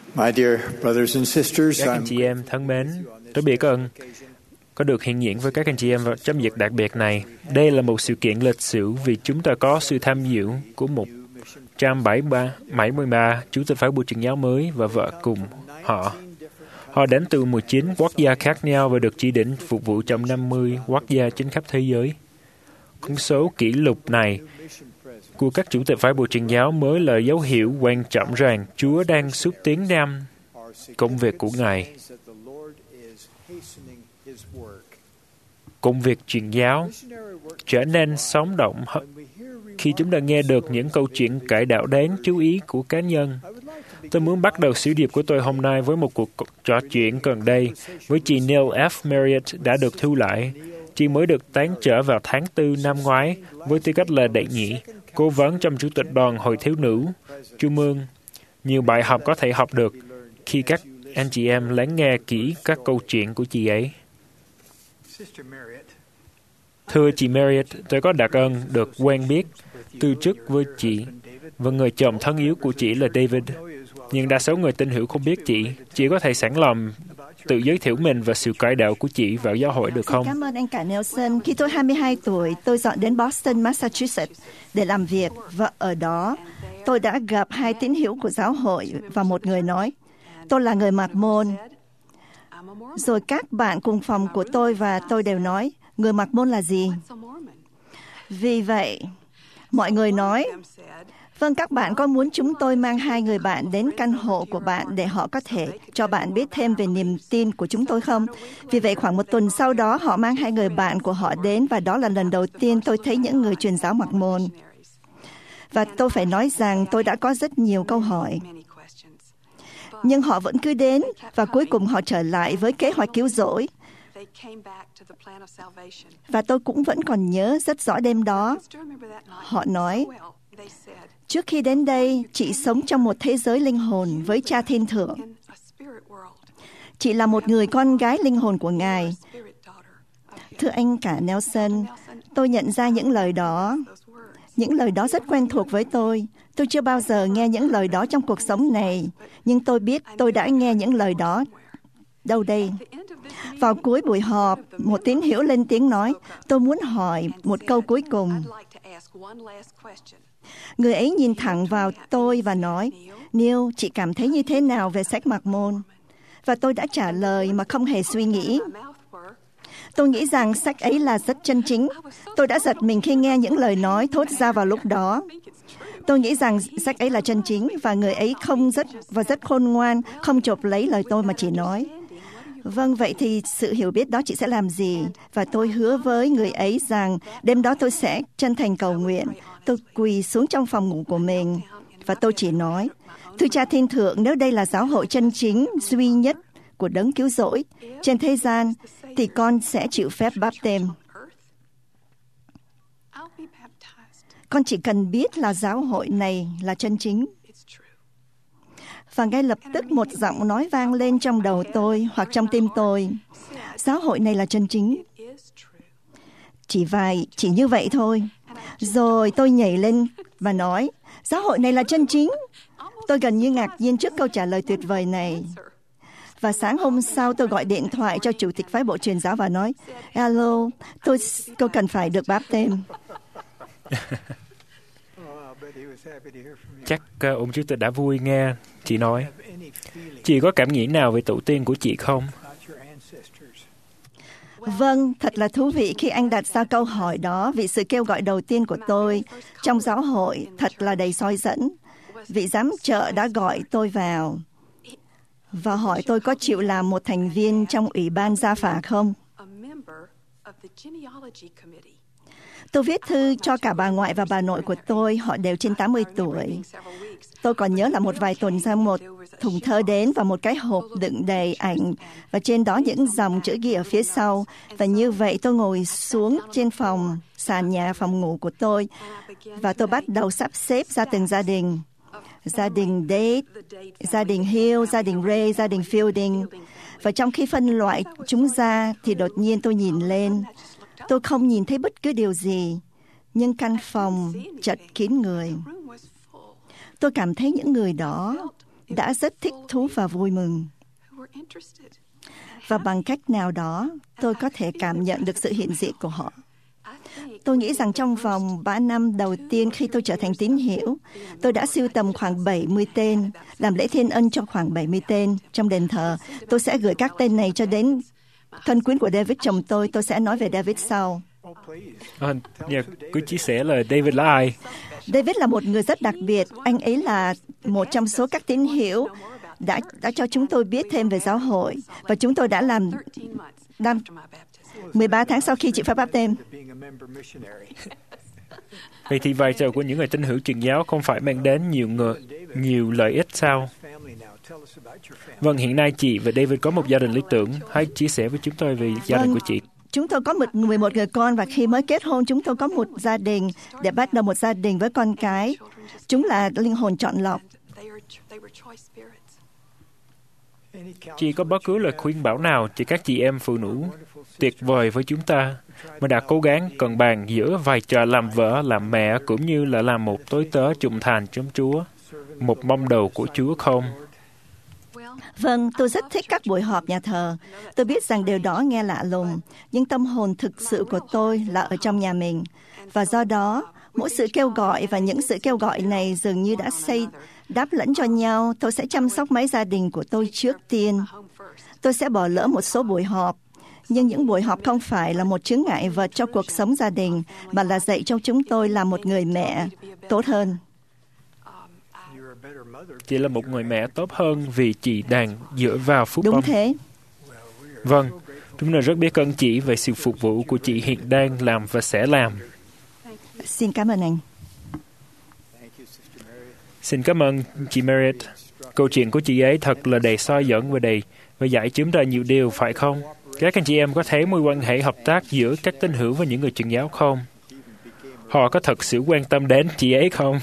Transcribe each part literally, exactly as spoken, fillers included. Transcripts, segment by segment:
My dear brothers and sisters, Các anh chị em thân mến, tôi biết ơn có được hiện diện với các anh chị em vào chấm dứt đặc biệt này. Đây là một sự kiện lịch sử vì chúng ta có sự tham dự của một trăm bảy mươi ba chủ tịch phái bộ truyền giáo mới và vợ cùng họ. Họ đến từ mười chín quốc gia khác nhau và được chỉ định phục vụ trong năm mươi quốc gia trên khắp thế giới. Con số kỷ lục này của các chủ tịch phái bộ truyền giáo mới là dấu hiệu quan trọng rằng Chúa đang xúc tiến năm công việc của Ngài. Công việc truyền giáo trở nên sống động khi chúng ta nghe được những câu chuyện cải đạo đáng chú ý của cá nhân. Tôi muốn bắt đầu sứ điệp của tôi hôm nay với một cuộc trò chuyện gần đây với chị Neil F. Marriott đã được thu lại. Chị mới được tán trở vào tháng tư năm ngoái với tư cách là đệ nhị, cố vấn trong chủ tịch đoàn Hội Thiếu nữ Trung ương. Nhiều bài học có thể học được khi các anh chị em lắng nghe kỹ các câu chuyện của chị ấy. Thưa chị Marriott, tôi có đặc ân được quen biết từ chức với chị và người chồng thân yếu của chị là David. Nhưng đa số người tin hữu không biết chị. Chị có thể sẵn lòng tự giới thiệu mình và sự cải đạo của chị vào giáo hội được không? Cảm ơn anh cả Nelson. Khi tôi hai mươi hai tuổi, tôi dọn đến Boston, Massachusetts để làm việc và ở đó tôi đã gặp hai tín hữu của giáo hội và một người nói, tôi là người Mạc Môn. Rồi các bạn cùng phòng của tôi và tôi đều nói, người Mạc Môn là gì? Vì vậy, mọi người nói, vâng, các bạn có muốn chúng tôi mang hai người bạn đến căn hộ của bạn để họ có thể cho bạn biết thêm về niềm tin của chúng tôi không? Vì vậy, khoảng một tuần sau đó, họ mang hai người bạn của họ đến và đó là lần đầu tiên tôi thấy những người truyền giáo Mạc Môn. Và tôi phải nói rằng tôi đã có rất nhiều câu hỏi. Nhưng họ vẫn cứ đến và cuối cùng họ trở lại với kế hoạch cứu rỗi. Và tôi cũng vẫn còn nhớ rất rõ đêm đó. Họ nói, trước khi đến đây, chị sống trong một thế giới linh hồn với Cha Thiên Thượng. Chị là một người con gái linh hồn của Ngài. Thưa anh cả Nelson, tôi nhận ra những lời đó. Những lời đó rất quen thuộc với tôi. Tôi chưa bao giờ nghe những lời đó trong cuộc sống này. Nhưng tôi biết tôi đã nghe những lời đó. Đâu đây? Vào cuối buổi họp, một tín hữu lên tiếng nói, tôi muốn hỏi một câu cuối cùng. Người ấy nhìn thẳng vào tôi và nói, Neil, chị cảm thấy như thế nào về sách Mạc Môn? Và tôi đã trả lời mà không hề suy nghĩ. Tôi nghĩ rằng sách ấy là rất chân chính. Tôi đã giật mình khi nghe những lời nói thốt ra vào lúc đó. Tôi nghĩ rằng sách ấy là chân chính và người ấy không rất và rất khôn ngoan, không chộp lấy lời tôi mà chỉ nói. Vâng, vậy thì sự hiểu biết đó chị sẽ làm gì? Và tôi hứa với người ấy rằng đêm đó tôi sẽ chân thành cầu nguyện. Tôi quỳ xuống trong phòng ngủ của mình và tôi chỉ nói, thưa Cha Thiên Thượng, nếu đây là giáo hội chân chính duy nhất của đấng cứu rỗi trên thế gian, thì con sẽ chịu phép báp têm. Con chỉ cần biết là giáo hội này là chân chính. Và ngay lập tức một giọng nói vang lên trong đầu tôi hoặc trong tim tôi. Giáo hội này là chân chính. Chỉ vài, chỉ như vậy thôi. Rồi tôi nhảy lên và nói, giáo hội này là chân chính. Tôi gần như ngạc nhiên trước câu trả lời tuyệt vời này. Và sáng hôm sau tôi gọi điện thoại cho chủ tịch phái bộ truyền giáo và nói, alo, tôi, tôi cần phải được báp têm. Chắc uh, ông chủ tịch đã vui nghe. Chị nói, chị có cảm nghĩ nào về tổ tiên của chị không? Vâng, thật là thú vị khi anh đặt ra câu hỏi đó vì sự kêu gọi đầu tiên của tôi trong giáo hội thật là đầy soi dẫn. Vị giám trợ đã gọi tôi vào và hỏi tôi có chịu làm một thành viên trong ủy ban gia phả không? Tôi viết thư cho cả bà ngoại và bà nội của tôi, họ đều trên tám mươi tuổi. Tôi còn nhớ là một vài tuần sau một thùng thơ đến và một cái hộp đựng đầy ảnh và trên đó những dòng chữ ghi ở phía sau. Và như vậy tôi ngồi xuống trên phòng, sàn nhà phòng ngủ của tôi và tôi bắt đầu sắp xếp ra từng gia đình. Gia đình Date, gia đình Hill, gia đình Ray, gia đình Fielding. Và trong khi phân loại chúng ra thì đột nhiên tôi nhìn lên. Tôi không nhìn thấy bất cứ điều gì, nhưng căn phòng chật kín người. Tôi cảm thấy những người đó đã rất thích thú và vui mừng. Và bằng cách nào đó, tôi có thể cảm nhận được sự hiện diện của họ. Tôi nghĩ rằng trong vòng ba năm đầu tiên khi tôi trở thành tín hữu, tôi đã sưu tầm khoảng bảy mươi tên, làm lễ thiên ân cho khoảng bảy mươi tên trong đền thờ. Tôi sẽ gửi các tên này cho đến thân quyến của David chồng tôi. Tôi sẽ nói về David sau. À, yeah, cứ chia sẻ là David là ai? David là một người rất đặc biệt. Anh ấy là một trong số các tín hữu đã đã cho chúng tôi biết thêm về giáo hội, và chúng tôi đã làm năm mười ba tháng sau khi chịu phép báp têm. Vậy thì vai trò của những người tín hữu truyền giáo không phải mang đến nhiều người, nhiều lợi ích sao? Vâng, hiện nay chị và David có một gia đình lý tưởng. Hãy chia sẻ với chúng tôi về gia vâng, đình của chị. Chúng tôi có một mười một người con, và khi mới kết hôn, chúng tôi có một gia đình để bắt đầu một gia đình với con cái. Chúng là linh hồn chọn lọc. Chị có bất cứ lời khuyên bảo nào cho các chị em phụ nữ tuyệt vời với chúng ta mà đã cố gắng cân bằng giữa vai trò làm vợ, làm mẹ cũng như là làm một tối tớ trung thành trong Chúa, một môn đồ của Chúa không? Vâng, tôi rất thích các buổi họp nhà thờ. Tôi biết rằng điều đó nghe lạ lùng, nhưng tâm hồn thực sự của tôi là ở trong nhà mình. Và do đó, mỗi sự kêu gọi và những sự kêu gọi này dường như đã xây đáp lẫn cho nhau. Tôi sẽ chăm sóc mấy gia đình của tôi trước tiên. Tôi sẽ bỏ lỡ một số buổi họp, nhưng những buổi họp không phải là một chướng ngại vật cho cuộc sống gia đình, mà là dạy cho chúng tôi là một người mẹ tốt hơn. Chị là một người mẹ tốt hơn vì chị đang dựa vào phúc Đúng âm. thế. Vâng, chúng tôi rất biết ơn chị về sự phục vụ của chị hiện đang làm và sẽ làm. Xin cảm ơn anh. Xin cảm ơn chị Merit. Câu chuyện của chị ấy thật là đầy soi dẫn và đầy và dạy chúng ta nhiều điều, phải không? Các anh chị em có thấy mối quan hệ hợp tác giữa các tín hữu và những người truyền giáo không? Họ có thật sự quan tâm đến chị ấy không?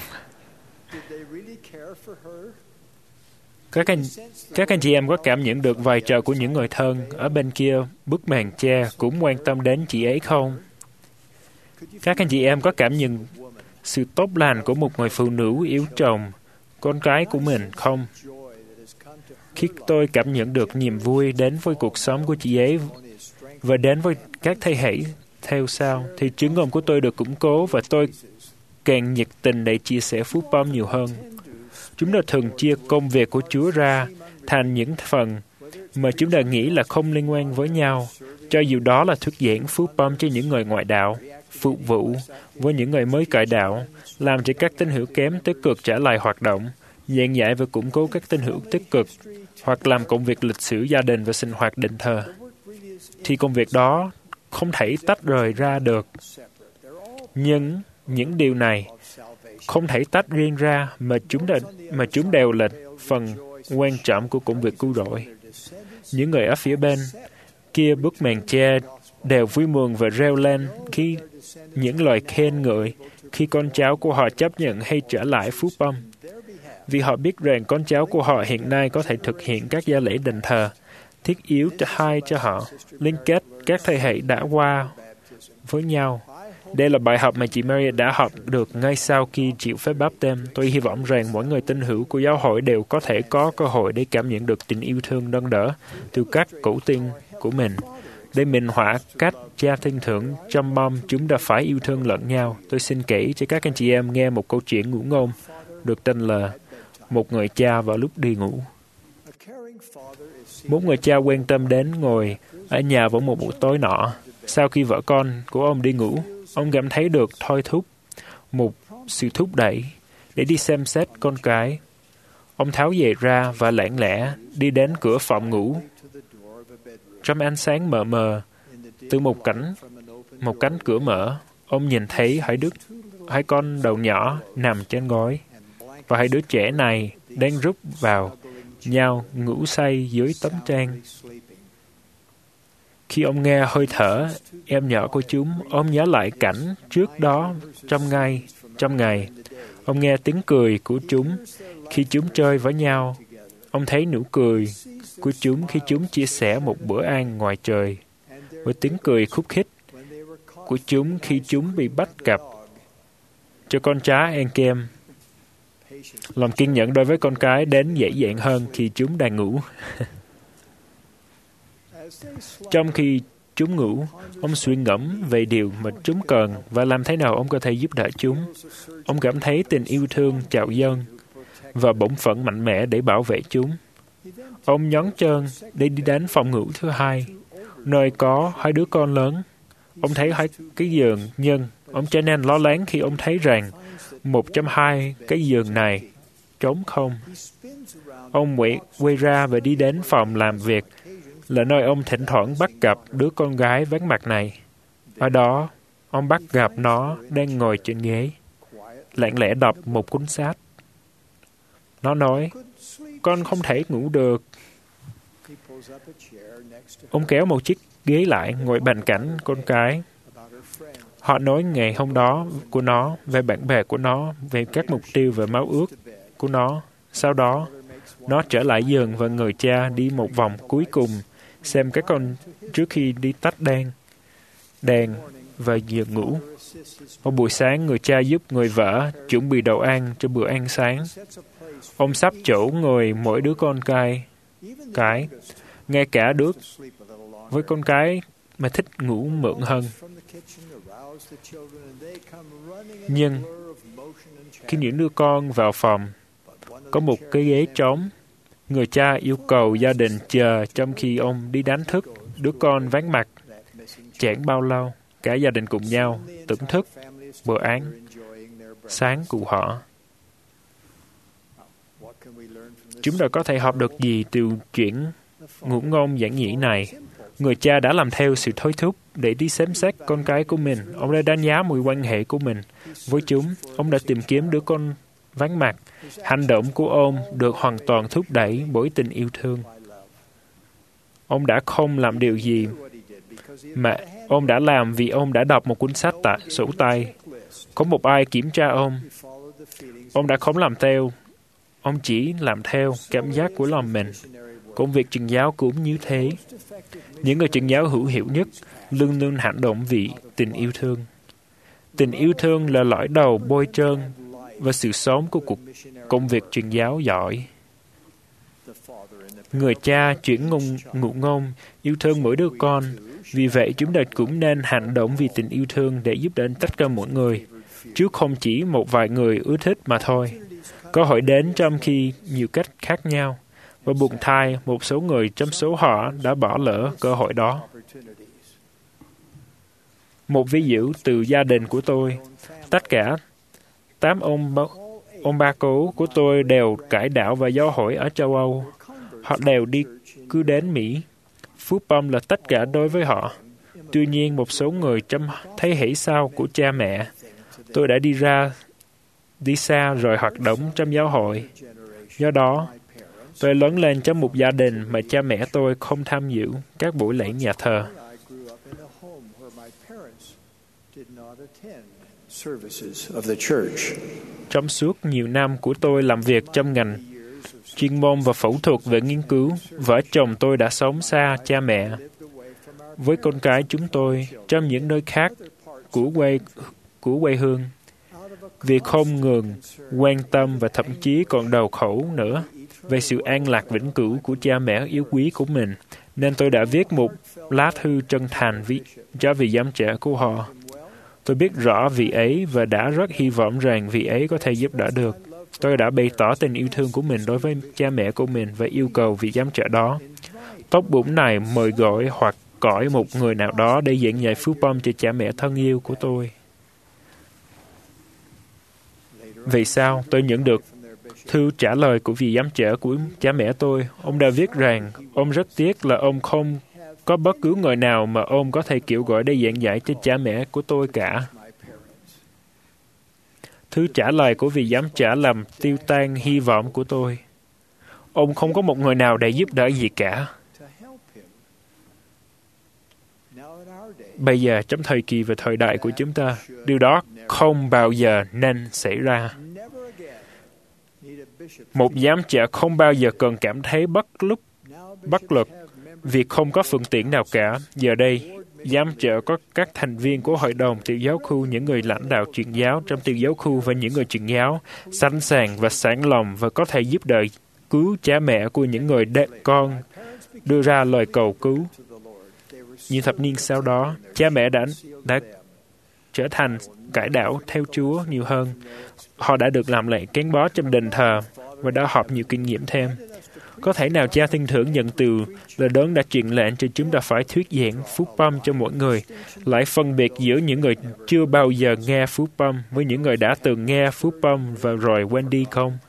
Các anh, các anh chị em có cảm nhận được vai trò của những người thân ở bên kia bức màn che cũng quan tâm đến chị ấy không? Các anh chị em có cảm nhận sự tốt lành của một người phụ nữ yêu chồng, con cái của mình không? Khi tôi cảm nhận được niềm vui đến với cuộc sống của chị ấy và đến với các thế hệ theo sau, thì chứng ngôn của tôi được củng cố và tôi càng nhiệt tình để chia sẻ phúc âm nhiều hơn. Chúng ta thường chia công việc của Chúa ra thành những phần mà chúng ta nghĩ là không liên quan với nhau, cho dù đó là thuyết giảng phúc âm cho những người ngoại đạo, phục vụ với những người mới cải đạo, làm cho các tín hữu kém tích cực trở lại hoạt động, giảng dạy và củng cố các tín hữu tích cực, hoặc làm công việc lịch sử gia đình và sinh hoạt đền thờ. Thì công việc đó không thể tách rời ra được. Nhưng những điều này không thể tách riêng ra, mà chúng, đã, mà chúng đều là phần quan trọng của công việc cứu rỗi. Những người ở phía bên kia bức màn che đều vui mừng và reo lên khi những lời khen ngợi khi con cháu của họ chấp nhận hay trở lại phúc âm. Vì họ biết rằng con cháu của họ hiện nay có thể thực hiện các gia lễ đền thờ, thiết yếu cho hai cho họ, liên kết các thế hệ đã qua với nhau. Đây là bài học mà chị Mary đã học được ngay sau khi chịu phép báp têm. Tôi hy vọng rằng mỗi người tín hữu của giáo hội đều có thể có cơ hội để cảm nhận được tình yêu thương nâng đỡ từ các cựu tiên của mình. Để minh họa cách cha thiên thượng trong mong chúng ta phải yêu thương lẫn nhau. Tôi xin kể cho các anh chị em nghe một câu chuyện ngụ ngôn được tên là Một người cha vào lúc đi ngủ. Một người cha quan tâm đến ngồi ở nhà vào một buổi tối nọ. Sau khi vợ con của ông đi ngủ, ông cảm thấy được thôi thúc, một sự thúc đẩy để đi xem xét con cái. Ông tháo giày ra và lảng lẽ đi đến cửa phòng ngủ. Trong ánh sáng mờ mờ, từ một cánh, một cánh cửa mở, ông nhìn thấy hai đứa, hai con đầu nhỏ nằm trên gối, và hai đứa trẻ này đang rúc vào nhau ngủ say dưới tấm trang. Khi ông nghe hơi thở em nhỏ của chúng, ông nhớ lại cảnh trước đó trong ngày, trong ngày. Ông nghe tiếng cười của chúng khi chúng chơi với nhau. Ông thấy nụ cười của chúng khi chúng chia sẻ một bữa ăn ngoài trời, với tiếng cười khúc khích của chúng khi chúng bị bắt gặp cho con chó ăn kem. Lòng kiên nhẫn đối với con cái đến dễ dàng hơn khi chúng đang ngủ. Trong khi chúng ngủ, ông suy ngẫm về điều mà chúng cần và làm thế nào ông có thể giúp đỡ chúng. Ông cảm thấy tình yêu thương trào dâng và bổn phận mạnh mẽ để bảo vệ chúng. Ông nhón chân để đi đến phòng ngủ thứ hai, nơi có hai đứa con lớn. Ông thấy hai cái giường, nhưng ông trở nên lo lắng khi ông thấy rằng một trong hai cái giường này trống không. Ông quay, quay ra và đi đến phòng làm việc, là nơi ông thỉnh thoảng bắt gặp đứa con gái vắng mặt này. Ở đó, ông bắt gặp nó đang ngồi trên ghế, lặng lẽ đọc một cuốn sách. Nó nói, con không thể ngủ được. Ông kéo một chiếc ghế lại, ngồi bên cạnh con cái. Họ nói ngày hôm đó của nó, về bạn bè của nó, về các mục tiêu và máu ước của nó. Sau đó, nó trở lại giường và người cha đi một vòng cuối cùng, xem các con trước khi đi tắt đèn, đèn và giường ngủ. Một buổi sáng, người cha giúp người vợ chuẩn bị đồ ăn cho bữa ăn sáng. Ông sắp chỗ ngồi mỗi đứa con cái, cái, ngay cả đứa với con cái mà thích ngủ mượn hơn. Nhưng khi những đứa con vào phòng, có một cái ghế trống. Người cha yêu cầu gia đình chờ trong khi ông đi đánh thức đứa con vắng mặt. Chẳng bao lâu, cả gia đình cùng nhau thưởng thức bữa ăn sáng của họ. Chúng ta có thể học được gì từ chuyện ngụ ngôn giản dị này? Người cha đã làm theo sự thôi thúc để đi xem xét con cái của mình. Ông đã đánh giá mối quan hệ của mình với chúng. Ông đã tìm kiếm đứa con vắng mặt. Hành động của ông được hoàn toàn thúc đẩy bởi tình yêu thương. Ông đã không làm điều gì mà ông đã làm vì ông đã đọc một cuốn sách tại sổ tay. Có một ai kiểm tra ông. Ông đã không làm theo. Ông chỉ làm theo cảm giác của lòng mình. Công việc truyền giáo cũng như thế. Những người truyền giáo hữu hiệu nhất luôn luôn hành động vì tình yêu thương. Tình yêu thương là lõi đầu bôi trơn và sự sống của cuộc công việc truyền giáo giỏi. Người cha chuyển ngôn ngụ ngôn yêu thương mỗi đứa con. Vì vậy, chúng ta cũng nên hành động vì tình yêu thương để giúp đỡ tất cả mọi người, chứ không chỉ một vài người ưa thích mà thôi. Cơ hội đến trong khi nhiều cách khác nhau, và buồn thay, một số người trong số họ đã bỏ lỡ cơ hội đó. Một ví dụ từ gia đình của tôi. Tất cả tám ông, ông ba cố của tôi đều cải đạo và giáo hội ở châu Âu. Họ đều đi cứ đến Mỹ. Phúc bông là tất cả đối với họ. Tuy nhiên, một số người trong thế hệ sau của cha mẹ, tôi đã đi ra, đi xa rồi hoạt động trong giáo hội. Do đó, tôi lớn lên trong một gia đình mà cha mẹ tôi không tham dự các buổi lễ nhà thờ. Trong suốt nhiều năm của tôi làm việc trong ngành chuyên môn và phẫu thuật về nghiên cứu, vợ chồng tôi đã sống xa cha mẹ với con cái chúng tôi trong những nơi khác của quê, của quê hương. Vì không ngừng quan tâm và thậm chí còn đầu khẩu nữa về sự an lạc vĩnh cửu của cha mẹ yêu quý của mình, nên tôi đã viết một lá thư chân thành vì, cho vị giám trẻ của họ. Tôi biết rõ vị ấy và đã rất hy vọng rằng vị ấy có thể giúp đỡ được. Tôi đã bày tỏ tình yêu thương của mình đối với cha mẹ của mình và yêu cầu vị giám trợ đó tốt bụng này mời gọi hoặc gọi một người nào đó để giảng dạy phước bông cho cha mẹ thân yêu của tôi. Vì sao tôi nhận được thư trả lời của vị giám trợ của cha mẹ tôi? Ông đã viết rằng ông rất tiếc là ông không có bất cứ người nào mà ông có thể kêu gọi để giảng dạy cho cha mẹ của tôi cả. Thư trả lời của vị giám trả làm tiêu tan hy vọng của tôi. Ông không có một người nào để giúp đỡ gì cả. Bây giờ, trong thời kỳ và thời đại của chúng ta, điều đó không bao giờ nên xảy ra. Một giám trả không bao giờ cần cảm thấy bất lúc, bất lực vì không có phương tiện nào cả. Giờ đây, giám trợ có các thành viên của hội đồng tiểu giáo khu, những người lãnh đạo truyền giáo trong tiểu giáo khu và những người truyền giáo sẵn sàng và sẵn lòng và có thể giúp đỡ cứu cha mẹ của những người đệ con đưa ra lời cầu cứu. Nhiều thập niên sau đó, cha mẹ đã đã trở thành cải đạo theo Chúa nhiều hơn. Họ đã được làm lễ gắn bó trong đền thờ và đã học nhiều kinh nghiệm thêm. Có thể nào cha thiên thượng nhận từ lời đấng đã truyền lệnh cho chúng ta phải thuyết giảng phúc âm cho mỗi người, lại phân biệt giữa những người chưa bao giờ nghe phúc âm với những người đã từng nghe phúc âm và rồi quên đi không?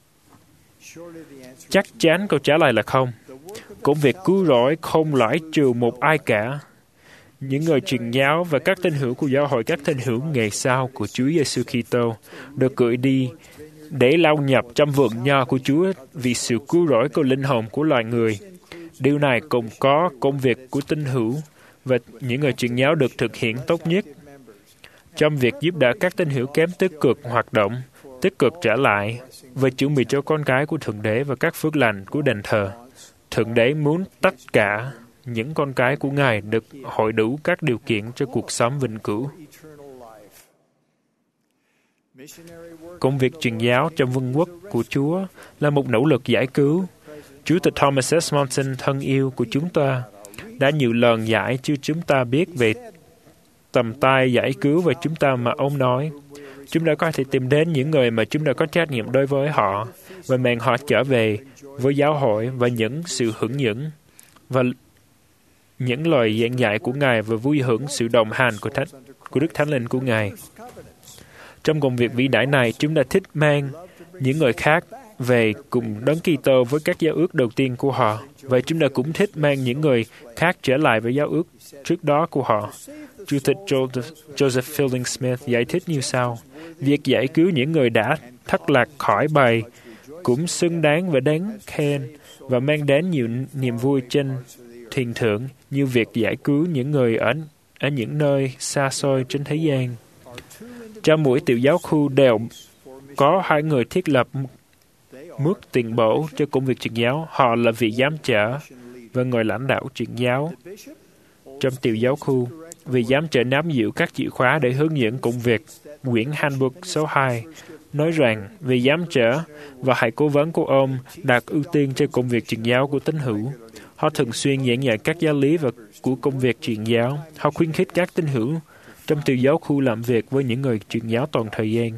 Chắc chắn câu trả lời là không. Công việc cứu rỗi không loại trừ một ai cả. Những người truyền giáo và các tín hữu của giáo hội các tín hữu ngày sau của Chúa Giêsu Kitô được gửi đi để lao nhập trong vườn nho của Chúa vì sự cứu rỗi của linh hồn của loài người. Điều này cũng có công việc của tín hữu và những người truyền giáo được thực hiện tốt nhất trong việc giúp đỡ các tín hữu kém tích cực hoạt động, tích cực trở lại và chuẩn bị cho con cái của Thượng Đế và các phước lành của đền thờ. Thượng Đế muốn tất cả những con cái của Ngài được hội đủ các điều kiện cho cuộc sống vĩnh cửu. Công việc truyền giáo trong vương quốc của Chúa là một nỗ lực giải cứu. Chủ tịch Thomas S. Monson thân yêu của chúng ta đã nhiều lần dạy cho chúng ta biết về tầm tay giải cứu và chúng ta mà ông nói. Chúng ta có thể tìm đến những người mà chúng ta có trách nhiệm đối với họ và mang họ trở về với giáo hội và những sự hưởng những và những lời giảng dạy của Ngài và vui hưởng sự đồng hành của, thánh, của Đức Thánh Linh của Ngài. Trong công việc vĩ đại này, chúng ta thích mang những người khác về cùng Đấng Kitô với các giao ước đầu tiên của họ. Vậy chúng ta cũng thích mang những người khác trở lại với giao ước trước đó của họ. Chủ tịch Joseph, Joseph Fielding Smith giải thích như sau: việc giải cứu những người đã thất lạc khỏi bầy cũng xứng đáng và đáng khen và mang đến nhiều niềm vui trên thiên thượng như việc giải cứu những người ở, ở những nơi xa xôi trên thế gian. Trong mỗi tiểu giáo khu đều có hai người thiết lập mức tiền bổ cho công việc truyền giáo. Họ là vị giám trợ và người lãnh đạo truyền giáo. Trong tiểu giáo khu, vị giám trợ nắm giữ các chìa khóa để hướng dẫn công việc. Quyển Handbook số hai nói rằng vị giám trợ và hai cố vấn của ông đạt ưu tiên cho công việc truyền giáo của tín hữu. Họ thường xuyên giảng dạy các giáo lý và của công việc truyền giáo. Họ khuyến khích các tín hữu trong tiểu giáo khu làm việc với những người truyền giáo toàn thời gian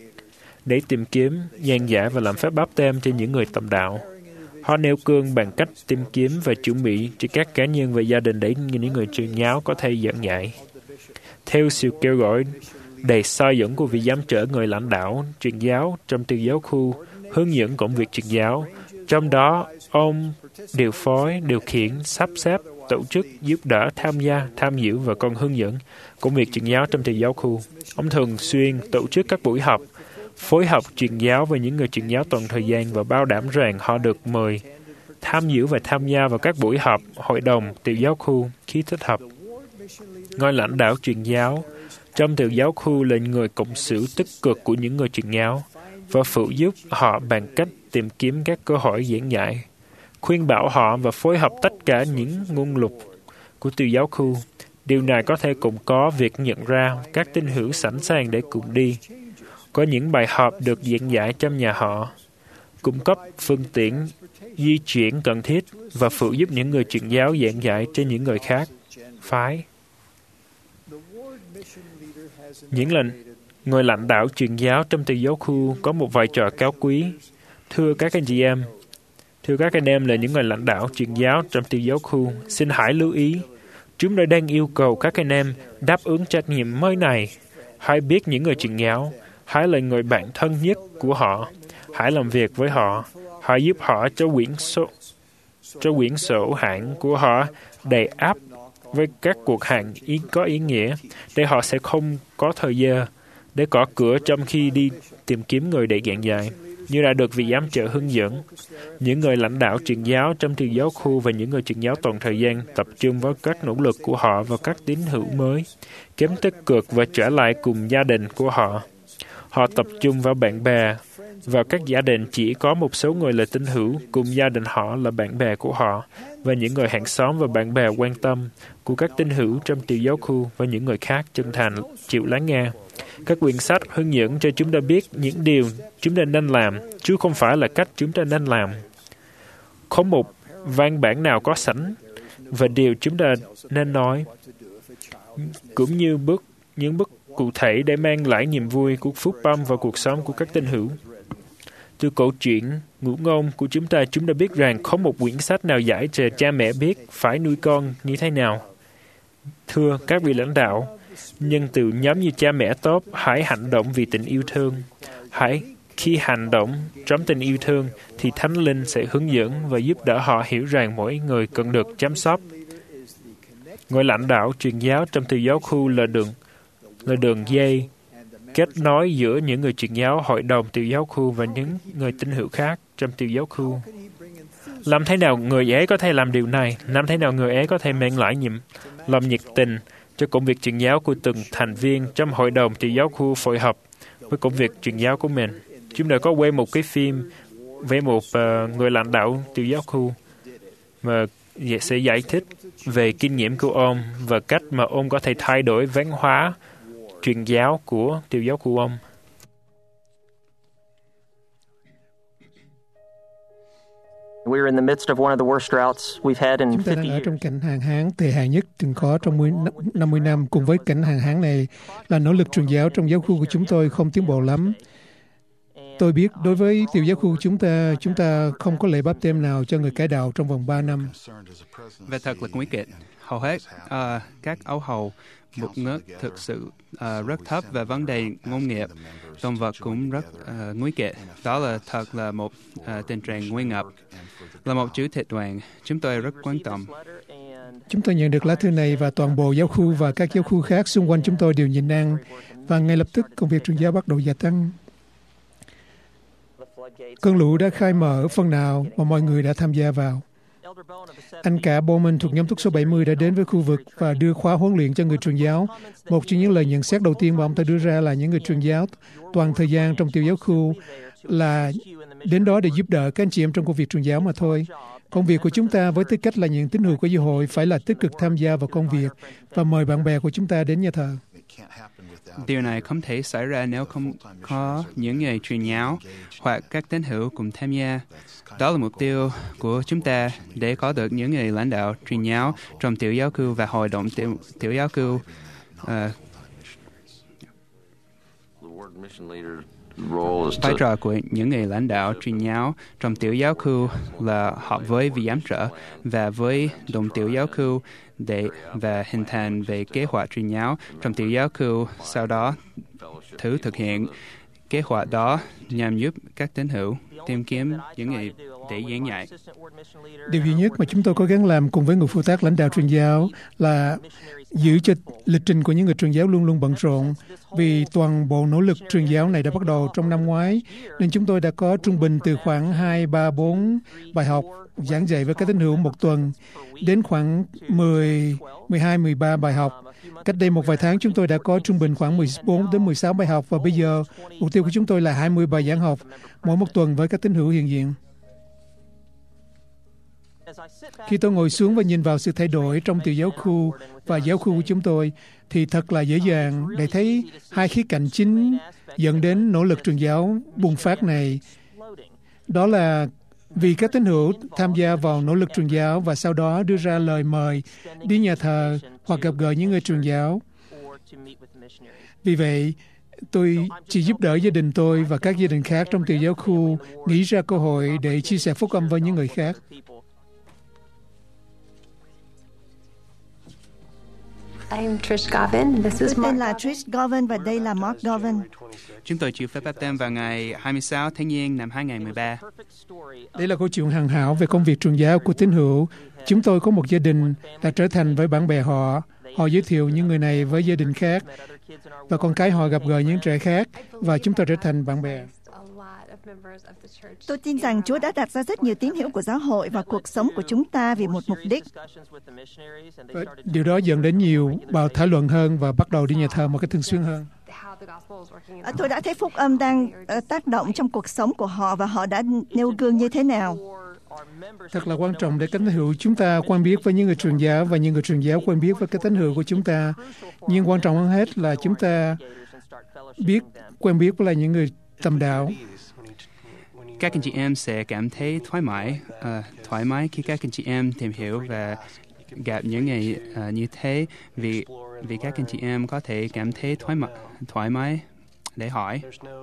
để tìm kiếm, gian giải và làm phép báp têm cho những người tầm đạo. Họ nêu gương bằng cách tìm kiếm và chuẩn bị cho các cá nhân và gia đình để những người truyền giáo có thể giảng dạy. Theo sự kêu gọi đầy soi dẫn của vị giám trợ người lãnh đạo truyền giáo trong tiểu giáo khu, hướng dẫn công việc truyền giáo, trong đó ông điều phối, điều khiển, sắp xếp, tổ chức, giúp đỡ, tham gia, tham dự và còn hướng dẫn công việc truyền giáo trong tiểu giáo khu. Ông thường xuyên tổ chức các buổi học, phối hợp truyền giáo với những người truyền giáo toàn thời gian và bảo đảm rằng họ được mời tham dự và tham gia vào các buổi họp hội đồng tiểu giáo khu khi thích hợp. Người lãnh đạo truyền giáo trong tiểu giáo khu là người cộng sự tích cực của những người truyền giáo và phụ giúp họ bằng cách tìm kiếm các cơ hội giảng dạy, khuyên bảo họ và phối hợp tất cả những nguồn lực của tiểu giáo khu. Điều này có thể cũng có việc nhận ra các tín hữu sẵn sàng để cùng đi. Có những bài họp được giảng dạy trong nhà họ, cung cấp phương tiện di chuyển cần thiết và phụ giúp những người truyền giáo giảng dạy cho những người khác phái. Những lần người lãnh đạo truyền giáo trong tiểu giáo khu có một vai trò cao quý. Thưa các anh chị em, thưa các anh em là những người lãnh đạo truyền giáo trong tiểu giáo khu, xin hãy lưu ý, chúng tôi đang yêu cầu các anh em đáp ứng trách nhiệm mới này. Hãy biết những người truyền giáo, hãy là người bạn thân nhất của họ, hãy làm việc với họ, hãy giúp họ cho quyển sổ, cho quyển sổ hạng của họ đầy áp với các cuộc hẹn ý có ý nghĩa, để họ sẽ không có thời giờ để gõ cửa trong khi đi tìm kiếm người để giảng dạy. Như đã được vị giám trợ hướng dẫn, những người lãnh đạo truyền giáo trong tiểu giáo khu và những người truyền giáo toàn thời gian tập trung vào các nỗ lực của họ và các tín hữu mới, kém tích cực và trở lại cùng gia đình của họ. Họ tập trung vào bạn bè, Vào các gia đình chỉ có một số người là tín hữu, cùng gia đình họ là bạn bè của họ, và những người hàng xóm và bạn bè quan tâm của các tín hữu trong tiểu giáo khu và những người khác chân thành chịu lắng nghe. Các quyển sách hướng dẫn cho chúng ta biết những điều chúng ta nên làm, chứ không phải là cách chúng ta nên làm. Không một văn bản nào có sẵn và điều chúng ta nên nói, cũng như bước những bước cụ thể để mang lại niềm vui của phúc âm vào cuộc sống của các tín hữu. Từ câu chuyện ngụ ngôn của chúng ta, chúng ta biết rằng không một quyển sách nào dạy cho cha mẹ biết phải nuôi con như thế nào. Thưa các vị lãnh đạo, nhân từ nhóm như cha mẹ tốt, hãy hành động vì tình yêu thương. Hãy khi hành động trong tình yêu thương thì Thánh Linh sẽ hướng dẫn và giúp đỡ họ hiểu rằng mỗi người cần được chăm sóc. Người lãnh đạo truyền giáo trong tiểu giáo khu là đường là đường dây kết nối giữa những người truyền giáo hội đồng tiểu giáo khu và những người tín hữu khác trong tiểu giáo khu. Làm thế nào người ấy có thể làm điều này? Làm thế nào người ấy có thể mang lại niềm lòng nhiệt tình cho công việc truyền giáo của từng thành viên trong hội đồng tiểu giáo khu phối hợp với công việc truyền giáo của mình? Chúng ta có quay một cái phim về một uh, người lãnh đạo tiểu giáo khu mà sẽ giải thích về kinh nghiệm của ông và cách mà ông có thể thay đổi văn hóa truyền giáo của tiểu giáo của ông. We're in the midst of one of the worst droughts we've had in Chúng ta đang fifty ở years. trong cảnh hạn hán tệ hại nhất từng có trong năm mươi năm. Cùng với cảnh hạn hán này là nỗ lực truyền giáo trong giáo khu của chúng tôi không tiến bộ lắm. Tôi biết đối với tiểu giáo khu chúng ta, chúng ta không có lễ báp têm nào cho người cải đạo trong vòng ba năm. Và thật là nguy kịch. Hầu hết uh, các ấu hầu mực nước thực sự uh, rất thấp và vấn đề ngôn nghiệp động vật cũng rất uh, nguy kịch. Đó là thật là một uh, tình trạng nguy ngập. Là một chủ tịch đoàn, chúng tôi rất quan tâm. Chúng tôi nhận được lá thư này và toàn bộ giáo khu và các giáo khu khác xung quanh chúng tôi đều nhìn ăn và ngay lập tức công việc truyền giáo bắt đầu gia tăng. Cơn lũ đã khai mở phần nào mà mọi người đã tham gia vào. Anh cả Bowman thuộc nhóm túc số bảy mươi đã đến với khu vực và đưa khóa huấn luyện cho người truyền giáo. Một trong những lời nhận xét đầu tiên mà ông ta đưa ra là những người truyền giáo toàn thời gian trong tiểu giáo khu là đến đó để giúp đỡ các anh chị em trong công việc truyền giáo mà thôi. Công việc của chúng ta với tư cách là những tín hữu của giáo hội phải là tích cực tham gia vào công việc và mời bạn bè của chúng ta đến nhà thờ. Điều này không thể xảy ra nếu không có những người truyền giáo hoặc các tín hữu cùng tham gia. Đó là mục tiêu của chúng ta để có được những người lãnh đạo truyền giáo trong tiểu giáo cư và hội đồng tiểu, tiểu giáo cư. Uh, vai trò của những người lãnh đạo truyền giáo trong tiểu giáo cư là họp với vị giám trợ và với đồng tiểu giáo cư để và hình thành về kế hoạch truyền giáo trong tiểu giáo cư, sau đó thử thực hiện kế hoạch đó nhằm giúp các tín hữu tìm kiếm những người để giảng dạy. Điều duy nhất mà chúng tôi cố gắng làm cùng với người phụ trách lãnh đạo truyền giáo là giữ cho lịch trình của những người truyền giáo luôn luôn bận rộn, vì toàn bộ nỗ lực truyền giáo này đã bắt đầu trong năm ngoái, nên chúng tôi đã có trung bình từ khoảng hai, ba, bốn bài học giảng dạy với các tín hữu một tuần đến khoảng mười, mười hai, mười ba bài học. Cách đây một vài tháng chúng tôi đã có trung bình khoảng mười bốn đến mười sáu bài học và bây giờ mục tiêu của chúng tôi là hai mươi bài giảng học mỗi một tuần với các tín hữu hiện diện. Khi tôi ngồi xuống và nhìn vào sự thay đổi trong tiểu giáo khu và giáo khu của chúng tôi thì thật là dễ dàng để thấy hai khía cạnh chính dẫn đến nỗ lực truyền giáo bùng phát này. Đó là vì các tín hữu tham gia vào nỗ lực truyền giáo và sau đó đưa ra lời mời đi nhà thờ hoặc gặp gỡ những người truyền giáo. Vì vậy, tôi chỉ giúp đỡ gia đình tôi và các gia đình khác trong tiểu giáo khu nghĩ ra cơ hội để chia sẻ phúc âm với những người khác. I'm Trish Govin. This is Tôi tên Mark. là Trish Govin và đây là Mark Govin. Chúng tôi chịu phép báp têm vào ngày hai mươi sáu tháng Giêng năm hai không một ba. Đây là câu chuyện hoàn hảo về công việc truyền giáo của tín hữu. Chúng tôi có một gia đình đã trở thành với bạn bè họ. Họ giới thiệu những người này với gia đình khác và con cái họ gặp gỡ những trẻ khác và chúng tôi trở thành bạn bè. A lot of Tôi tin rằng Chúa đã đặt ra rất nhiều tín hữu của giáo hội và cuộc sống của chúng ta vì một mục đích. Và điều đó dẫn đến nhiều bài thảo luận hơn và bắt đầu đi nhà thờ một cách thường xuyên hơn. Tôi đã thấy phúc âm đang tác động trong cuộc sống của họ và họ đã nêu gương như thế nào. Thật là quan trọng để các tín hữu chúng ta quen biết với những người truyền giáo và những người truyền giáo quen biết với các tín hữu của chúng ta. Nhưng quan trọng hơn hết là chúng ta biết quen biết với lại những người tầm đạo. Các anh chị em sẽ cảm thấy thoải mái, uh, thoải mái khi các anh chị em tìm hiểu và gặp những người uh, như thế, vì vì các anh chị em có thể cảm thấy thoải mái, thoải mái để hỏi.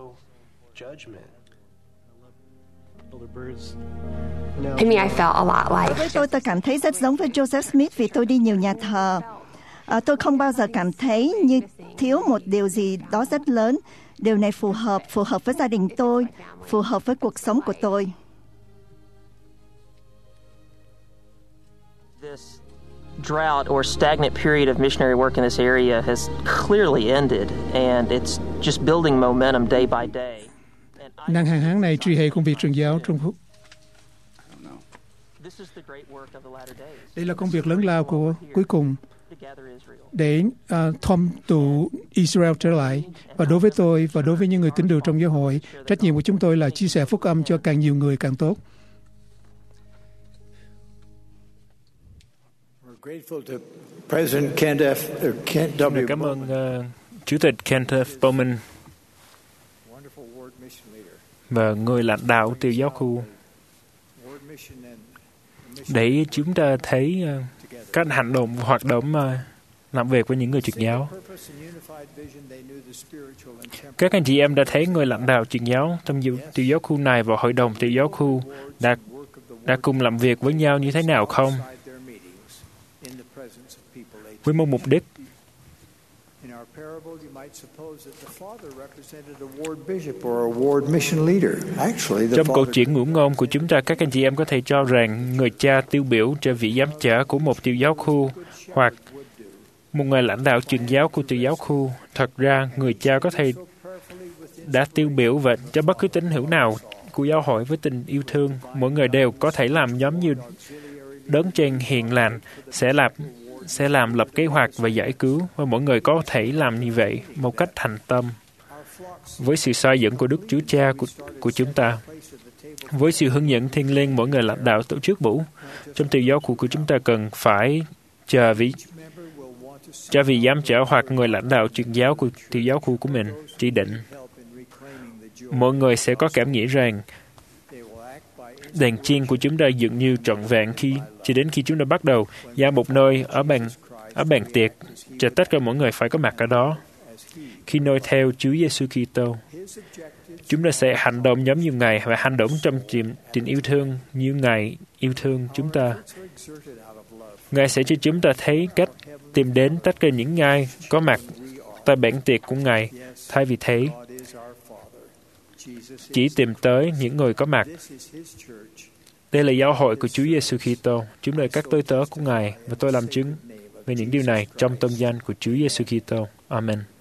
I mean, I felt a lot like. Với tôi, tôi cảm thấy rất giống với Joseph Smith vì tôi đi nhiều nhà thờ. À, tôi không bao giờ cảm thấy như thiếu một điều gì đó rất lớn. Điều này phù hợp, phù hợp với gia đình tôi, phù hợp với cuộc sống của tôi. This drought or stagnant period of missionary work in this area has clearly ended, and it's just building momentum day by day. Nạn hạn hán này truy hệ công việc truyền giáo trong phút. Đây là công việc lớn lao của cuối cùng để uh, thom tụ Israel trở lại. Và đối với tôi và đối với những người tín đồ trong giáo hội, trách nhiệm của chúng tôi là chia sẻ phúc âm cho càng nhiều người càng tốt. Mình cảm ơn uh, Chủ tịch Kenneth Bowman và người lãnh đạo từ giáo khu để chúng ta thấy uh, các hành động hoạt động uh, làm việc với những người truyền giáo. Các anh chị em đã thấy người lãnh đạo truyền giáo trong tiểu giáo khu này và hội đồng tiểu giáo khu đã đã cùng làm việc với nhau như thế nào không? Với một mục đích. Trong câu chuyện ngụ ngôn của chúng ta, các anh chị em có thể cho rằng người cha tiêu biểu cho vị giám trở của một tiểu giáo khu hoặc một người lãnh đạo truyền giáo của tiểu giáo khu. Thật ra, người cha có thể đã tiêu biểu và cho bất cứ tín hữu nào của giáo hội với tình yêu thương. Mỗi người đều có thể làm giống như đấng trên hiền lành sẽ làm sẽ làm lập kế hoạch và giải cứu, và mỗi người có thể làm như vậy một cách thành tâm với sự soi dẫn của Đức Chúa Cha của, của chúng ta. Với sự hướng dẫn thiêng liêng, mỗi người lãnh đạo tổ chức bủ trong tiểu giáo khu của chúng ta cần phải chờ vị cho vị giám trở hoặc người lãnh đạo truyền giáo của tiểu giáo khu của mình chỉ định. Mọi người sẽ có cảm nghĩ rằng đèn chiên của chúng ta dường như trọn vẹn khi chỉ đến khi chúng ta bắt đầu ra một nơi ở bàn ở bàn tiệc, cho tất cả mọi người phải có mặt ở đó. Khi noi theo Chúa Giêsu Kitô, chúng ta sẽ hành động giống như Ngài và hành động trong tình, tình yêu thương như Ngài yêu thương chúng ta. Ngài sẽ cho chúng ta thấy cách tìm đến tất cả những ai có mặt tại bàn tiệc của Ngài, thay vì thế chỉ tìm tới những người có mặt. Đây là giáo hội của Chúa Giêsu Kitô. Chúng là các tôi tớ của Ngài, và tôi làm chứng về những điều này trong tôn danh của Chúa Giêsu Kitô. Amen.